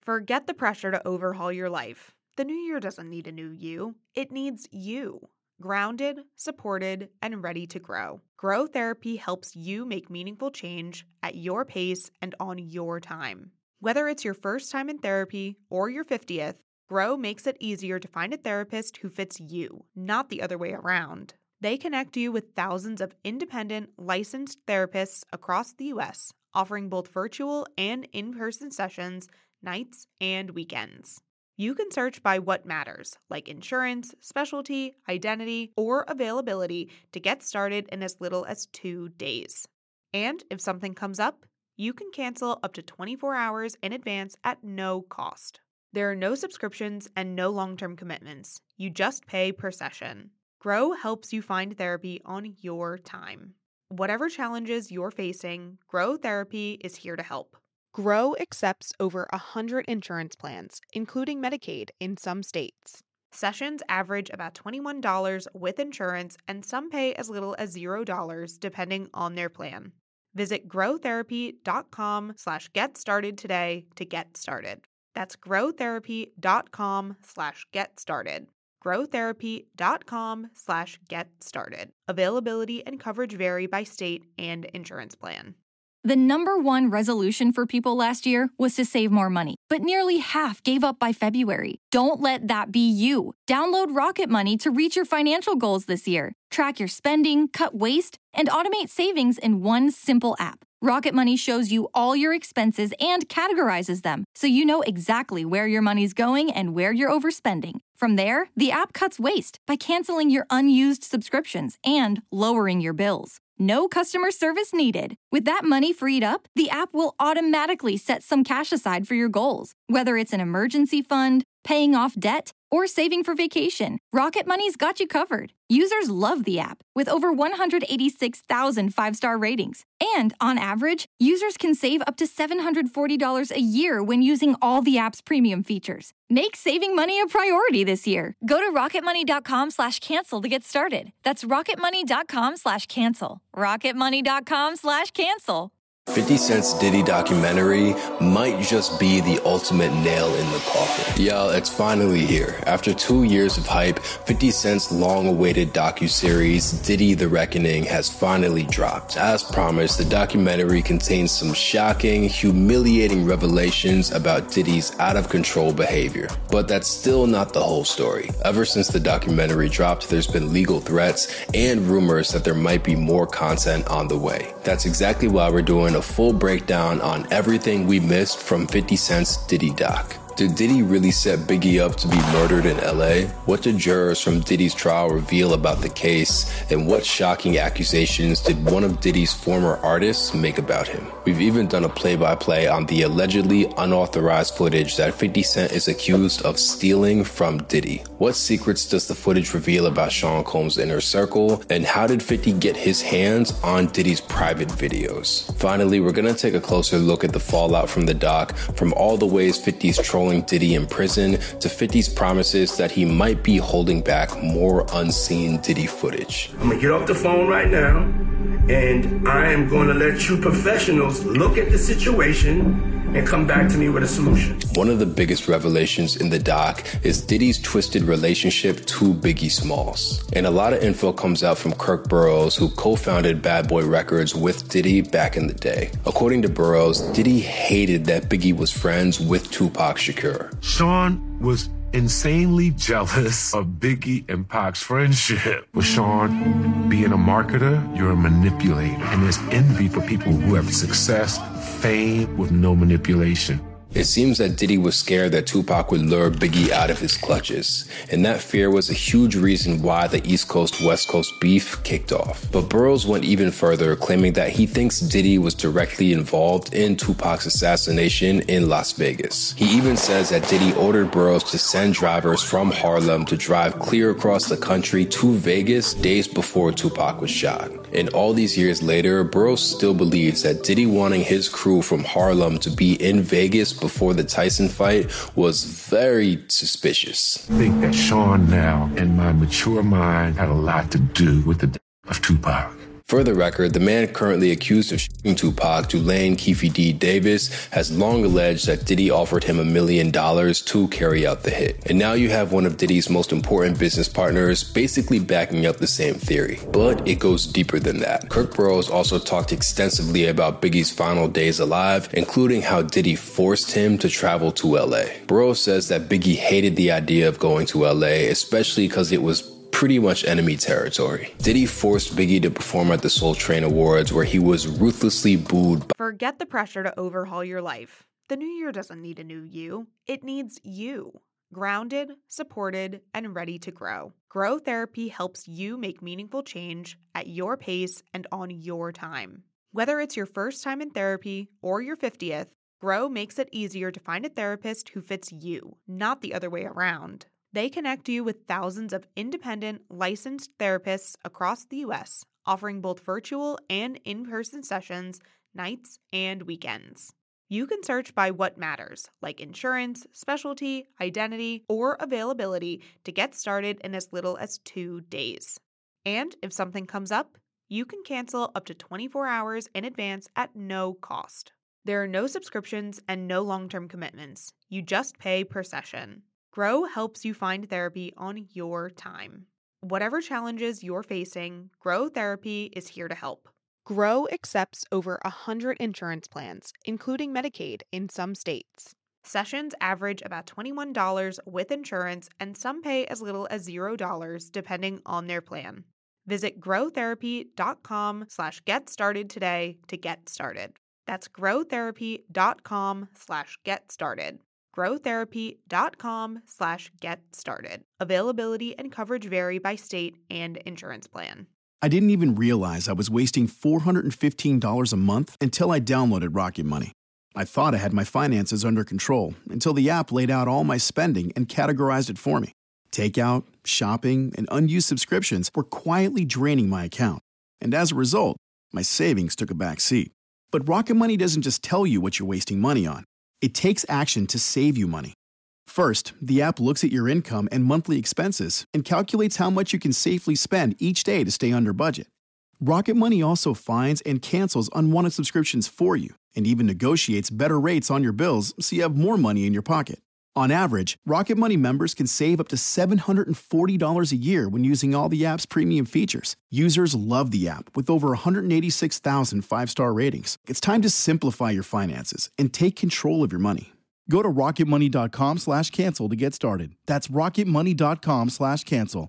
Forget the pressure to overhaul your life. The new year doesn't need a new you. It needs you. Grounded, supported, and ready to grow. Grow Therapy helps you make meaningful change at your pace and on your time. Whether it's your first time in therapy or your 50th, Grow makes it easier to find a therapist who fits you, not the other way around. They connect you with thousands of independent, licensed therapists across the U.S., offering both virtual and in-person sessions, nights and weekends. You can search by what matters, like insurance, specialty, identity, or availability to get started in as little as 2 days. And if something comes up, you can cancel up to 24 hours in advance at no cost. There are no subscriptions and no long-term commitments. You just pay per session. Grow helps you find therapy on your time. Whatever challenges you're facing, Grow Therapy is here to help. Grow accepts over 100 insurance plans, including Medicaid in some states. Sessions average about $21 with insurance, and some pay as little as $0 depending on their plan. Visit growtherapy.com/get-started today to get started. That's growtherapy.com/get-started. growtherapy.com/get-started. Availability and coverage vary by state and insurance plan. The number one resolution for people last year was to save more money, but nearly half gave up by February. Don't let that be you. Download Rocket Money to reach your financial goals this year. Track your spending, cut waste, and automate savings in one simple app. Rocket Money shows you all your expenses and categorizes them, so you know exactly where your money's going and where you're overspending. From there, the app cuts waste by canceling your unused subscriptions and lowering your bills. No customer service needed. With that money freed up, the app will automatically set some cash aside for your goals. Whether it's an emergency fund, paying off debt, or saving for vacation, Rocket Money's got you covered. Users love the app, with over 186,000 five-star ratings. And on average, users can save up to $740 a year when using all the app's premium features. Make saving money a priority this year. Go to rocketmoney.com/cancel to get started. That's rocketmoney.com/cancel. rocketmoney.com/cancel. 50 Cent's Diddy documentary might just be the ultimate nail in the coffin. Y'all, it's finally here. After 2 years of hype, 50 Cent's long-awaited docuseries, Diddy The Reckoning, has finally dropped. As promised, the documentary contains some shocking, humiliating revelations about Diddy's out-of-control behavior. But that's still not the whole story. Ever since the documentary dropped, there's been legal threats and rumors that there might be more content on the way. That's exactly why we're doing a full breakdown on everything we missed from 50 Cent's Diddy doc. Did Diddy really set Biggie up to be murdered in LA? What did jurors from Diddy's trial reveal about the case? And what shocking accusations did one of Diddy's former artists make about him? We've even done a play-by-play on the allegedly unauthorized footage that 50 Cent is accused of stealing from Diddy. What secrets does the footage reveal about Sean Combs' inner circle? And how did 50 get his hands on Diddy's private videos? Finally, we're gonna take a closer look at the fallout from the doc, from all the ways 50's trolling Diddy in prison to 50's promises that he might be holding back more unseen Diddy footage. I'm gonna get off the phone right now, and I am gonna let you professionals look at the situation and come back to me with a solution. One of the biggest revelations in the doc is Diddy's twisted relationship to Biggie Smalls. And a lot of info comes out from Kirk Burroughs, who co-founded Bad Boy Records with Diddy back in the day. According to Burroughs, Diddy hated that Biggie was friends with Tupac Shakur. Sean was insanely jealous of Biggie and Pac's friendship. With Sean, being a marketer, you're a manipulator. And there's envy for people who have success, fame, with no manipulation. It seems that Diddy was scared that Tupac would lure Biggie out of his clutches, and that fear was a huge reason why the East Coast-West Coast beef kicked off. But Burroughs went even further, claiming that he thinks Diddy was directly involved in Tupac's assassination in Las Vegas. He even says that Diddy ordered Burroughs to send drivers from Harlem to drive clear across the country to Vegas days before Tupac was shot. And all these years later, Burroughs still believes that Diddy wanting his crew from Harlem to be in Vegas before the Tyson fight was very suspicious. I think that Sean now, in my mature mind, had a lot to do with the death of Tupac. For the record, the man currently accused of shooting Tupac, Tulane Keefe D. Davis, has long alleged that Diddy offered him $1 million to carry out the hit. And now you have one of Diddy's most important business partners basically backing up the same theory. But it goes deeper than that. Kirk Burrows also talked extensively about Biggie's final days alive, including how Diddy forced him to travel to LA. Burrows says that Biggie hated the idea of going to LA, especially because it was pretty much enemy territory. Diddy forced Biggie to perform at the Soul Train Awards, where he was ruthlessly booed. Forget the pressure to overhaul your life. The new year doesn't need a new you. It needs you. Grounded, supported, and ready to grow. Grow Therapy helps you make meaningful change at your pace and on your time. Whether it's your first time in therapy or your 50th, Grow makes it easier to find a therapist who fits you, not the other way around. They connect you with thousands of independent, licensed therapists across the U.S., offering both virtual and in-person sessions, nights and weekends. You can search by what matters, like insurance, specialty, identity, or availability, to get started in as little as 2 days. And if something comes up, you can cancel up to 24 hours in advance at no cost. There are no subscriptions and no long-term commitments. You just pay per session. Grow helps you find therapy on your time. Whatever challenges you're facing, Grow Therapy is here to help. Grow accepts over 100 insurance plans, including Medicaid in some states. Sessions average about $21 with insurance, and some pay as little as $0 depending on their plan. Visit growtherapy.com/get-started today to get started. That's growtherapy.com/get started. growtherapy.com/get-started. Availability and coverage vary by state and insurance plan. I didn't even realize I was wasting $415 a month until I downloaded Rocket Money. I thought I had my finances under control until the app laid out all my spending and categorized it for me. Takeout, shopping, and unused subscriptions were quietly draining my account. And as a result, my savings took a back seat. But Rocket Money doesn't just tell you what you're wasting money on. It takes action to save you money. First, the app looks at your income and monthly expenses and calculates how much you can safely spend each day to stay under budget. Rocket Money also finds and cancels unwanted subscriptions for you and even negotiates better rates on your bills so you have more money in your pocket. On average, Rocket Money members can save up to $740 a year when using all the app's premium features. Users love the app with over 186,000 five-star ratings. It's time to simplify your finances and take control of your money. Go to rocketmoney.com/cancel to get started. That's rocketmoney.com/cancel.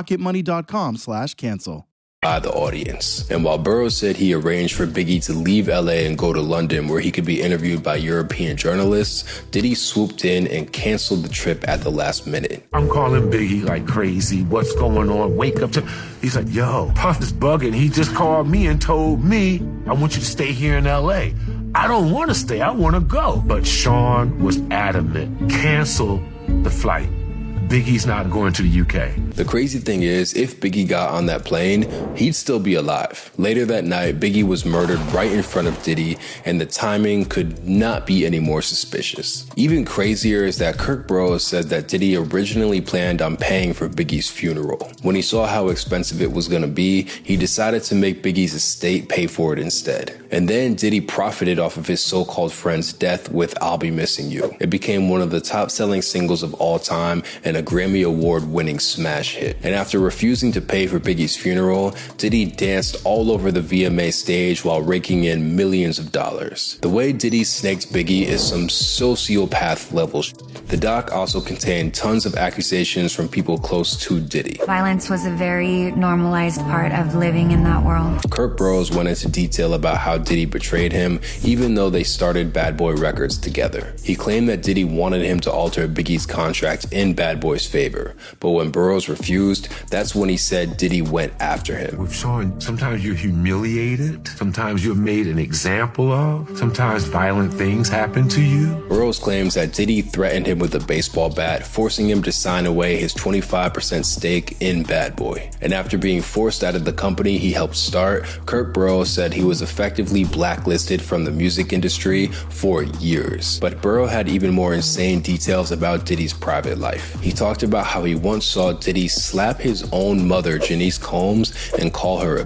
rocketmoney.com/cancel. By the audience. And while Burrows said he arranged for Biggie to leave LA and go to London where he could be interviewed by European journalists, Diddy swooped in and canceled the trip at the last minute. I'm calling Biggie like crazy. What's going on? Wake up. He's like, yo, Puff is bugging. He just called me and told me, I want you to stay here in LA. I don't want to stay. I want to go. But Sean was adamant. Cancel the flight. Biggie's not going to the UK. The crazy thing is, if Biggie got on that plane, he'd still be alive. Later that night, Biggie was murdered right in front of Diddy, and the timing could not be any more suspicious. Even crazier is that Kirk Burrows said that Diddy originally planned on paying for Biggie's funeral. When he saw how expensive it was going to be, he decided to make Biggie's estate pay for it instead. And then Diddy profited off of his so-called friend's death with I'll Be Missing You. It became one of the top-selling singles of all time and a Grammy Award-winning smash hit. And after refusing to pay for Biggie's funeral, Diddy danced all over the VMA stage while raking in millions of dollars. The way Diddy snaked Biggie is some sociopath level shit. The doc also contained tons of accusations from people close to Diddy. Violence was a very normalized part of living in that world. Kirk Burrows went into detail about how Diddy betrayed him, even though they started Bad Boy Records together. He claimed that Diddy wanted him to alter Biggie's contract in Bad Boy's favor, but when Burrows refused, that's when he said Diddy went after him. With Sean, sometimes you're humiliated, sometimes you're made an example of, sometimes violent things happen to you. Burrows claims that Diddy threatened him with a baseball bat, forcing him to sign away his 25% stake in Bad Boy. And after being forced out of the company he helped start, Kirk Burrows said he was effectively blacklisted from the music industry for years. But Burrows had even more insane details about Diddy's private life. He talked about how he once saw Diddy slap his own mother, Janice Combs, and call her a bitch.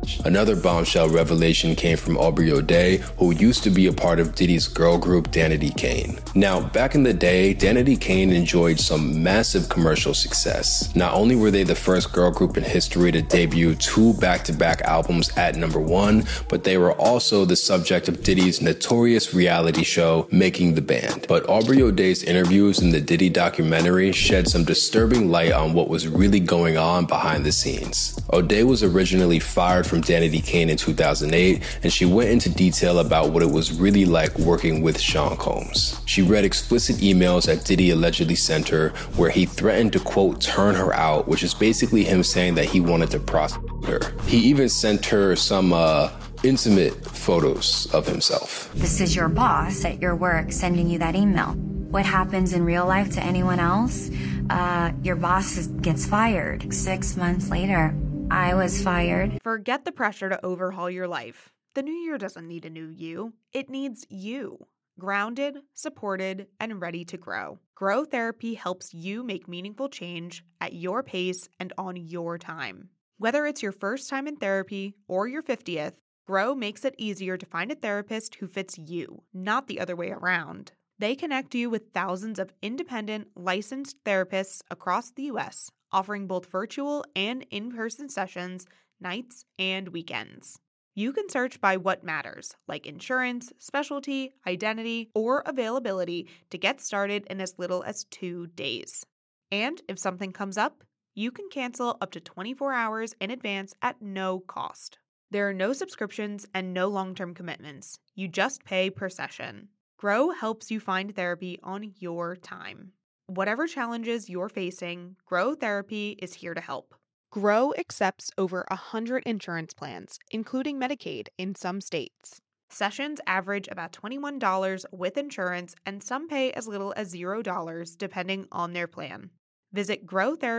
Another bombshell revelation came from Aubrey O'Day, who used to be a part of Diddy's girl group Danity Kane. Now, back in the day, Danity Kane enjoyed some massive commercial success. Not only were they the first girl group in history to debut 2 back-to-back albums at #1, but they were also the subject of Diddy's notorious reality show, Making the Band. But Aubrey O'Day's interviews in the Diddy documentary shed some disturbing light on what was really going on behind the scenes. O'Day was originally fired from Danity Kane in 2008, and she went into detail about what it was really like working with Sean Combs. She read explicit emails that Diddy allegedly sent her where he threatened to, quote, turn her out, which is basically him saying that he wanted to prosecute her. He even sent her some intimate photos of himself. This is your boss at your work sending you that email. What happens in real life to anyone else? Your boss gets fired. 6 months later, I was fired. Forget the pressure to overhaul your life. The new year doesn't need a new you. It needs you. Grounded, supported, and ready to grow. Grow Therapy helps you make meaningful change at your pace and on your time. Whether it's your first time in therapy or your 50th, Grow makes it easier to find a therapist who fits you, not the other way around. They connect you with thousands of independent, licensed therapists across the U.S., offering both virtual and in-person sessions, nights and weekends. You can search by what matters, like insurance, specialty, identity, or availability to get started in as little as 2 days. And if something comes up, you can cancel up to 24 hours in advance at no cost. There are no subscriptions and no long-term commitments. You just pay per session. Grow helps you find therapy on your time. Whatever challenges you're facing, Grow Therapy is here to help. Grow accepts over 100 insurance plans, including Medicaid in some states. Sessions average about $21 with insurance, and some pay as little as $0 depending on their plan. Visit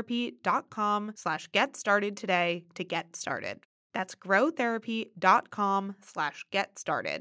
growtherapy.com/get-started today to get started. That's growtherapy.com/get started.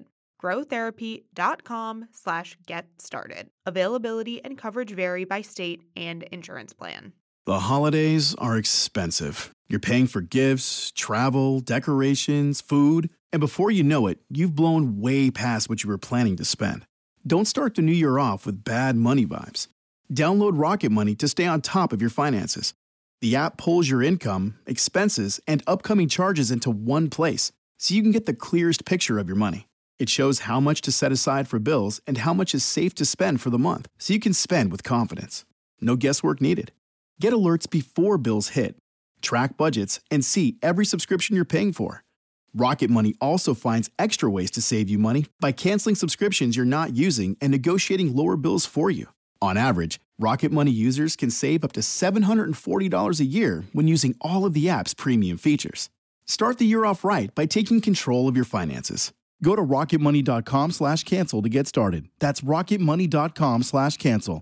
growtherapy.com/get started. Availability and coverage vary by state and insurance plan. The holidays are expensive. You're paying for gifts, travel, decorations, food, and before you know it, you've blown way past what you were planning to spend. Don't start the new year off with bad money vibes. Download Rocket Money to stay on top of your finances. The app pulls your income, expenses, and upcoming charges into one place, so you can get the clearest picture of your money. It shows how much to set aside for bills and how much is safe to spend for the month, so you can spend with confidence. No guesswork needed. Get alerts before bills hit, track budgets, and see every subscription you're paying for. Rocket Money also finds extra ways to save you money by canceling subscriptions you're not using and negotiating lower bills for you. On average, Rocket Money users can save up to $740 a year when using all of the app's premium features. Start the year off right by taking control of your finances. Go to rocketmoney.com/cancel to get started. That's rocketmoney.com/cancel.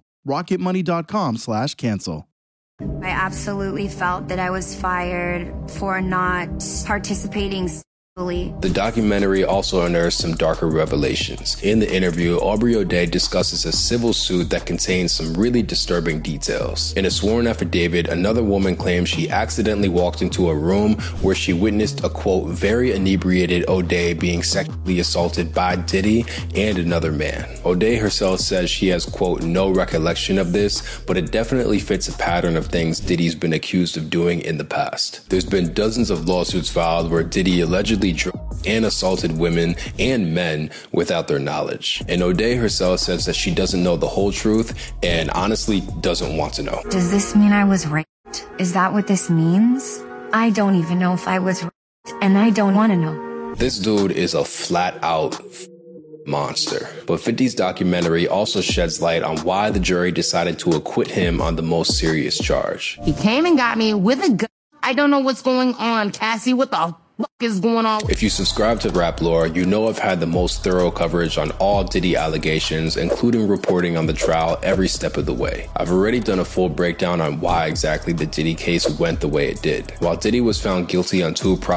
rocketmoney.com/cancel. I absolutely felt that I was fired for not participating fully. The documentary also unearths some darker revelations. In the interview, Aubrey O'Day discusses a civil suit that contains some really disturbing details. In a sworn affidavit, another woman claims she accidentally walked into a room where she witnessed a, quote, very inebriated O'Day being sexually assaulted by Diddy and another man. O'Day herself says she has, quote, no recollection of this, but it definitely fits a pattern of things Diddy's been accused of doing in the past. There's been dozens of lawsuits filed where Diddy allegedly drugged and assaulted women and men without their knowledge. And O'Day herself says that she doesn't know the whole truth and honestly doesn't want to know. Does this mean I was raped? Is that what this means? I don't even know if I was raped, and I don't want to know. This dude is a flat out monster. But 50's documentary also sheds light on why the jury decided to acquit him on the most serious charge. He came and got me with a gun. I don't know what's going on, Cassie. What the fuck is going on? If you subscribe to Rap Lore, you know I've had the most thorough coverage on all Diddy allegations, including reporting on the trial every step of the way. I've already done a full breakdown on why exactly the Diddy case went the way it did. While Diddy was found guilty on 2 prosecution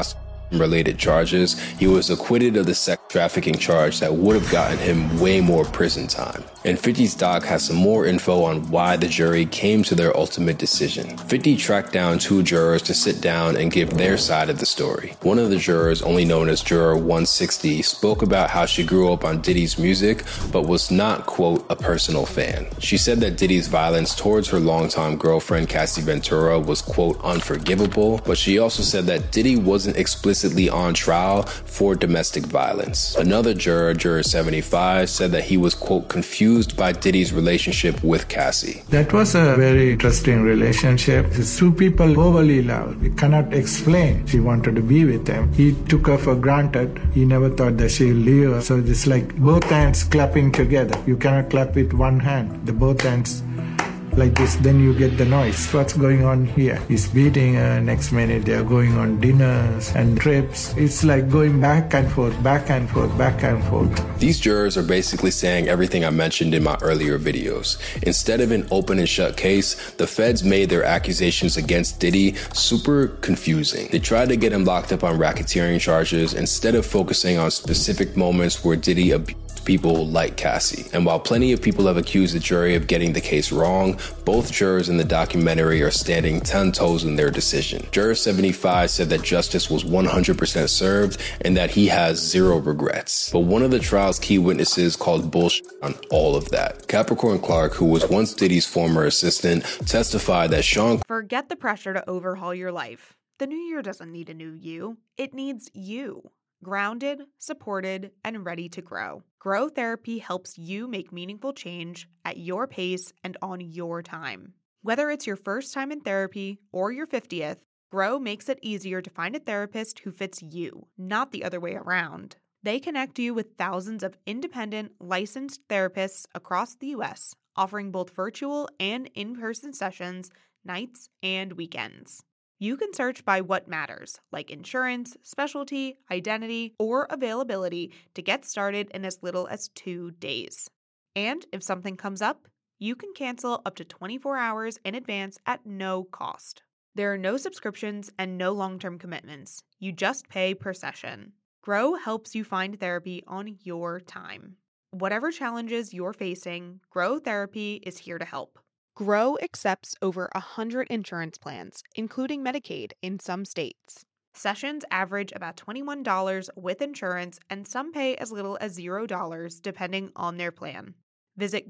related charges, he was acquitted of the sex trafficking charge that would have gotten him way more prison time. And 50's doc has some more info on why the jury came to their ultimate decision. 50 tracked down 2 jurors to sit down and give their side of the story. One of the jurors, only known as Juror 160, spoke about how she grew up on Diddy's music, but was not, quote, a personal fan. She said that Diddy's violence towards her longtime girlfriend, Cassie Ventura, was, quote, unforgivable, but she also said that Diddy wasn't explicitly on trial for domestic violence. Another juror, Juror 75, said that he was, quote, confused by Diddy's relationship with Cassie. That was a very interesting relationship. These 2 people overly loved. We cannot explain. She wanted to be with him. He took her for granted. He never thought that she'll leave her. So it's like both hands clapping together. You cannot clap with one hand. The both hands like this, then you get the noise. What's going on here? He's beating her. Next minute they're going on dinners and trips. It's like going back and forth, back and forth, back and forth. These jurors are basically saying everything I mentioned in my earlier videos. Instead of an open and shut case, the feds made their accusations against Diddy super confusing. They tried to get him locked up on racketeering charges instead of focusing on specific moments where Diddy abused people like Cassie. And while plenty of people have accused the jury of getting the case wrong, both jurors in the documentary are standing 10 toes in their decision. Juror 75 said that justice was 100% served and that he has 0 regrets. But one of the trial's key witnesses called bullshit on all of that. Capricorn Clark, who was once Diddy's former assistant, testified that Sean... Forget the pressure to overhaul your life. The new year doesn't need a new you. It needs you. Grounded, supported, and ready to grow. Grow Therapy helps you make meaningful change at your pace and on your time. Whether it's your first time in therapy or your 50th, Grow makes it easier to find a therapist who fits you, not the other way around. They connect you with thousands of independent, licensed therapists across the U.S., offering both virtual and in-person sessions, nights and weekends. You can search by what matters, like insurance, specialty, identity, or availability to get started in as little as 2 days. And if something comes up, you can cancel up to 24 hours in advance at no cost. There are no subscriptions and no long-term commitments. You just pay per session. Grow helps you find therapy on your time. Whatever challenges you're facing, Grow Therapy is here to help. Grow accepts over 100 insurance plans, including Medicaid in some states. Sessions average about $21 with insurance, and some pay as little as $0 depending on their plan. Visit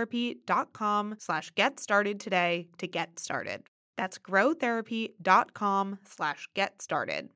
growtherapy.com/get-started today to get started. That's growtherapy.com/get-started.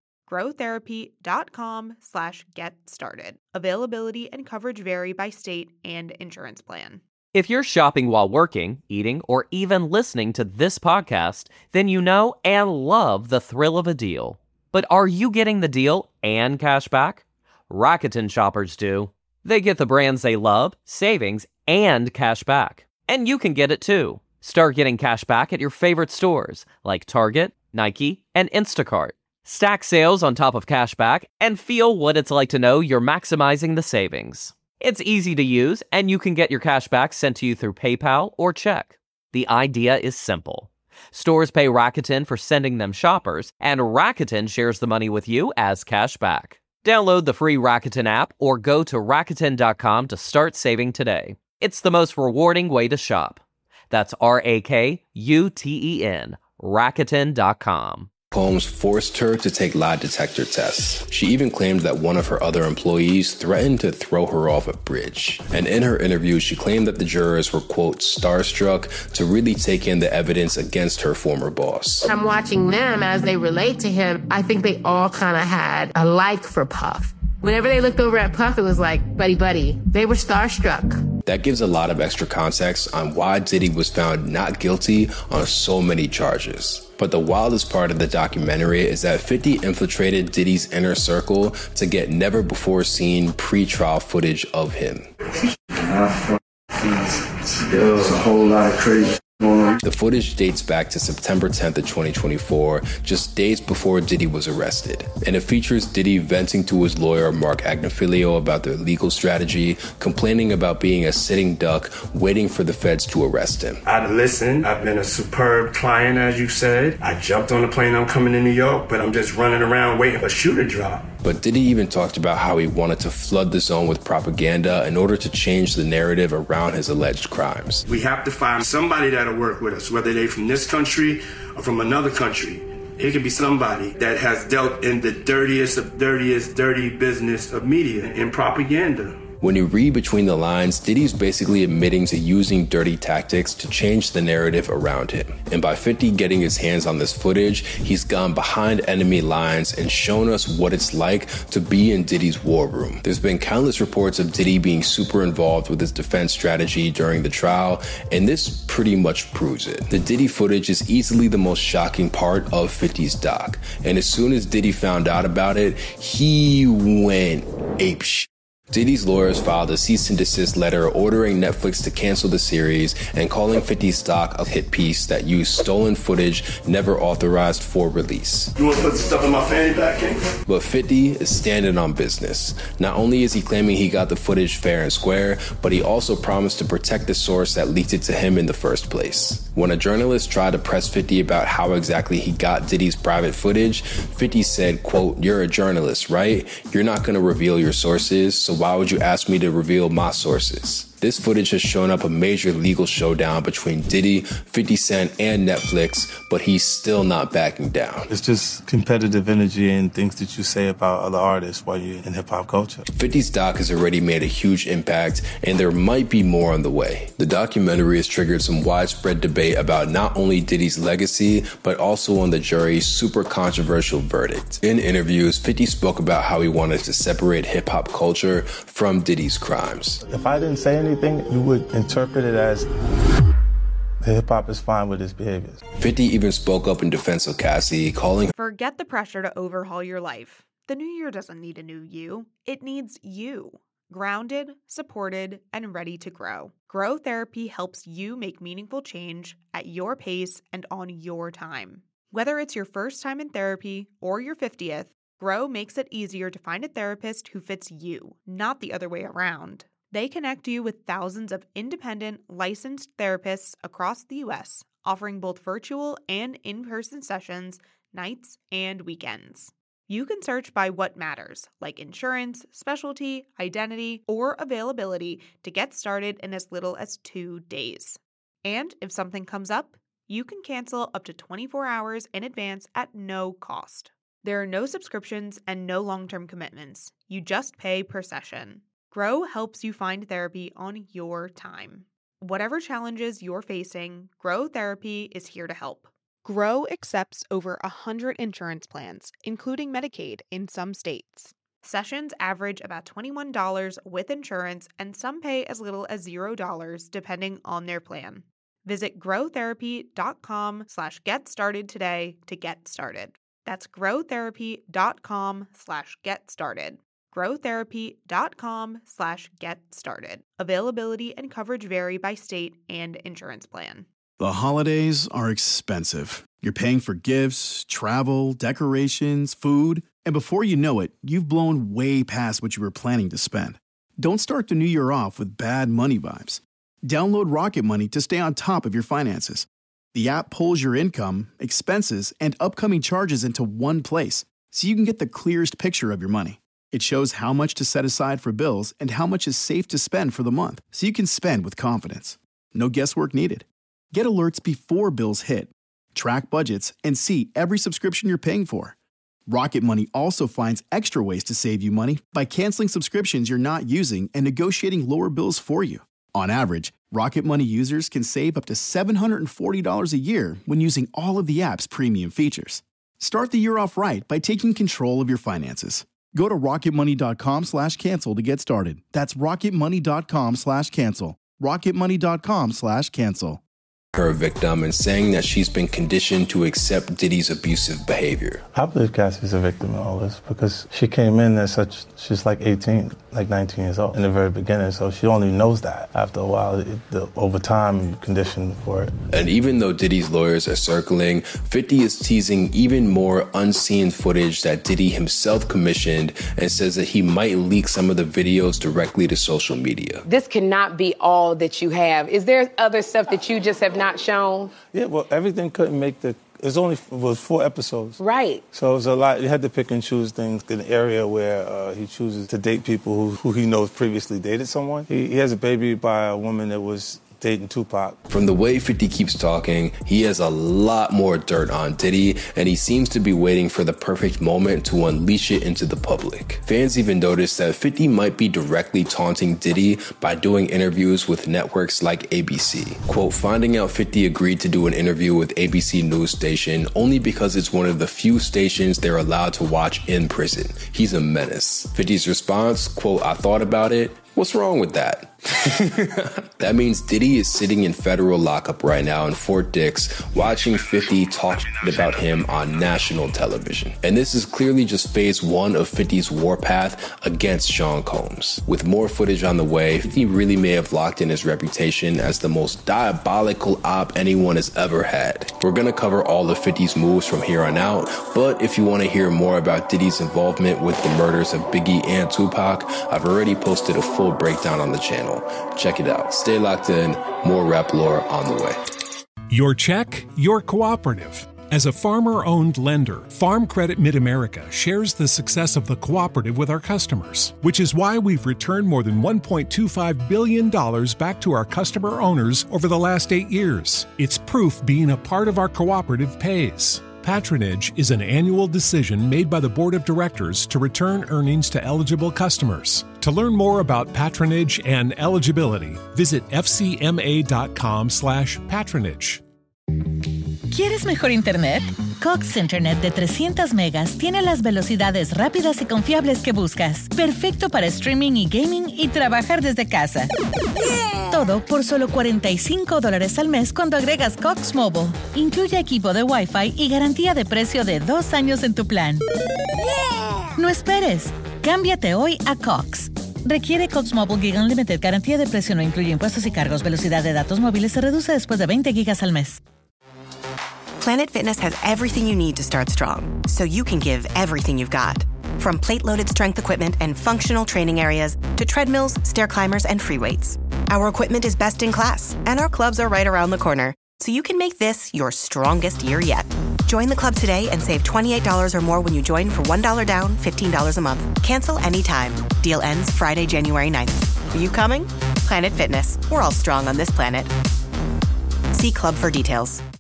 growtherapy.com/get-started. Availability and coverage vary by state and insurance plan. If you're shopping while working, eating, or even listening to this podcast, then you know and love the thrill of a deal. But are you getting the deal and cash back? Rakuten shoppers do. They get the brands they love, savings, and cash back. And you can get it too. Start getting cash back at your favorite stores like Target, Nike, and Instacart. Stack sales on top of cash back and feel what it's like to know you're maximizing the savings. It's easy to use, and you can get your cash back sent to you through PayPal or check. The idea is simple. Stores pay Rakuten for sending them shoppers, and Rakuten shares the money with you as cash back. Download the free Rakuten app or go to Rakuten.com to start saving today. It's the most rewarding way to shop. That's RAKUTEN, Rakuten.com. Combs forced her to take lie detector tests. She even claimed that one of her other employees threatened to throw her off a bridge. And in her interview, she claimed that the jurors were, quote, starstruck to really take in the evidence against her former boss. I'm watching them as they relate to him. I think they all kind of had a like for Puff. Whenever they looked over at Puff, it was like, buddy, buddy. They were starstruck. That gives a lot of extra context on why Diddy was found not guilty on so many charges. But the wildest part of the documentary is that 50 infiltrated Diddy's inner circle to get never-before-seen pre-trial footage of him. It's a whole lot of crazy The footage dates back to September 10th of 2024, just days before Diddy was arrested. And it features Diddy venting to his lawyer, Mark Agnifilo, about their legal strategy, complaining about being a sitting duck, waiting for the feds to arrest him. I've listened. I've been a superb client, as you said. I jumped on the plane. I'm coming to New York, but I'm just running around waiting for a shoe to drop. But Diddy even talked about how he wanted to flood the zone with propaganda in order to change the narrative around his alleged crimes. We have to find somebody that'll work with us, whether they're from this country or from another country. It could be somebody that has dealt in the dirtiest of dirtiest, dirty business of media and propaganda. When you read between the lines, Diddy's basically admitting to using dirty tactics to change the narrative around him. And by 50 getting his hands on this footage, he's gone behind enemy lines and shown us what it's like to be in Diddy's war room. There's been countless reports of Diddy being super involved with his defense strategy during the trial, and this pretty much proves it. The Diddy footage is easily the most shocking part of 50's doc, and as soon as Diddy found out about it, he went apeshit. Diddy's lawyers filed a cease and desist letter ordering Netflix to cancel the series and calling 50's doc a hit piece that used stolen footage never authorized for release. You want to put stuff in my fanny pack, King? But 50 is standing on business. Not only is he claiming he got the footage fair and square, but he also promised to protect the source that leaked it to him in the first place. When a journalist tried to press 50 about how exactly he got Diddy's private footage, 50 said, quote, "You're a journalist, right? You're not going to reveal your sources, so why would you ask me to reveal my sources?" This footage has shown up a major legal showdown between Diddy, 50 Cent, and Netflix, but he's still not backing down. It's just competitive energy and things that you say about other artists while you're in hip-hop culture. 50's doc has already made a huge impact, and there might be more on the way. The documentary has triggered some widespread debate about not only Diddy's legacy, but also on the jury's super controversial verdict. In interviews, 50 spoke about how he wanted to separate hip-hop culture from Diddy's crimes. If I didn't say anything, you would interpret it as hip-hop is fine with his behaviors. 50 even spoke up in defense of Cassie, calling, "Forget the pressure to overhaul your life. The new year doesn't need a new you. It needs you. Grounded, supported, and ready to grow. Grow Therapy helps you make meaningful change at your pace and on your time. Whether it's your first time in therapy or your 50th, Grow makes it easier to find a therapist who fits you, not the other way around. They connect you with thousands of independent, licensed therapists across the U.S., offering both virtual and in-person sessions, nights and weekends. You can search by what matters, like insurance, specialty, identity, or availability to get started in as little as 2 days. And if something comes up, you can cancel up to 24 hours in advance at no cost. There are no subscriptions and no long-term commitments. You just pay per session. Grow helps you find therapy on your time. Whatever challenges you're facing, Grow Therapy is here to help. Grow accepts over 100 insurance plans, including Medicaid in some states. Sessions average about $21 with insurance, and some pay as little as $0 depending on their plan. Visit growtherapy.com/get started today to get started. That's growtherapy.com/get started. growtherapy.com/get started. Availability and coverage vary by state and insurance plan. The holidays are expensive. You're paying for gifts, travel, decorations, food, and before you know it, you've blown way past what you were planning to spend. Don't start the new year off with bad money vibes. Download Rocket Money to stay on top of your finances. The app pulls your income, expenses, and upcoming charges into one place, so you can get the clearest picture of your money. It shows how much to set aside for bills and how much is safe to spend for the month, so you can spend with confidence. No guesswork needed. Get alerts before bills hit, track budgets, and see every subscription you're paying for. Rocket Money also finds extra ways to save you money by canceling subscriptions you're not using and negotiating lower bills for you. On average, Rocket Money users can save up to $740 a year when using all of the app's premium features. Start the year off right by taking control of your finances. Go to rocketmoney.com/cancel to get started. That's rocketmoney.com/cancel. rocketmoney.com/cancel. her a victim and saying that she's been conditioned to accept Diddy's abusive behavior. I believe Cassie's a victim in all this because she came in as such, she's like 18, like 19 years old in the very beginning, so she only knows that. After a while, over time, you're conditioned for it. And even though Diddy's lawyers are circling, 50 is teasing even more unseen footage that Diddy himself commissioned and says that he might leak some of the videos directly to social media. This cannot be all that you have. Is there other stuff that you just have not shown? Yeah, well, everything couldn't make the... It was 4 episodes. Right. So it was a lot. You had to pick and choose things in the area where he chooses to date people who he knows previously dated someone. He has a baby by a woman that was dating Tupac. From the way 50 keeps talking, he has a lot more dirt on Diddy, and he seems to be waiting for the perfect moment to unleash it into the public. Fans even noticed that 50 might be directly taunting Diddy by doing interviews with networks like ABC. Quote, finding out 50 agreed to do an interview with ABC News station only because it's one of the few stations they're allowed to watch in prison. He's a menace. 50's response, quote, I thought about it. What's wrong with that? That means Diddy is sitting in federal lockup right now in Fort Dix, watching 50 talk about him on national television. And this is clearly just phase 1 of 50's warpath against Sean Combs. With more footage on the way, 50 really may have locked in his reputation as the most diabolical op anyone has ever had. We're gonna cover all of 50's moves from here on out, but if you want to hear more about Diddy's involvement with the murders of Biggie and Tupac, I've already posted a full breakdown on the channel. Check it out. Stay locked in. More rap lore on the way. Your check, your cooperative. As a farmer-owned lender, Farm Credit Mid-America shares the success of the cooperative with our customers, which is why we've returned more than $1.25 billion back to our customer owners over the last 8 years. It's proof being a part of our cooperative pays. Patronage is an annual decision made by the Board of Directors to return earnings to eligible customers. To learn more about patronage and eligibility, visit fcma.com/patronage. ¿Quieres mejor internet? Cox Internet de 300 megas tiene las velocidades rápidas y confiables que buscas. Perfecto para streaming y gaming y trabajar desde casa. Todo por solo $45 al mes cuando agregas Cox Mobile. Incluye equipo de Wi-Fi y garantía de precio de 2 años en tu plan. No esperes. Cámbiate hoy a Cox. Requiere Cox Mobile Gig Unlimited. Garantía de precio no incluye impuestos y cargos. Velocidad de datos móviles se reduce después de 20 gigas al mes. Planet Fitness has everything you need to start strong, so you can give everything you've got. From plate-loaded strength equipment and functional training areas to treadmills, stair climbers, and free weights. Our equipment is best in class, and our clubs are right around the corner, so you can make this your strongest year yet. Join the club today and save $28 or more when you join for $1 down, $15 a month. Cancel anytime. Deal ends Friday, January 9th. Are you coming? Planet Fitness. We're all strong on this planet. See club for details.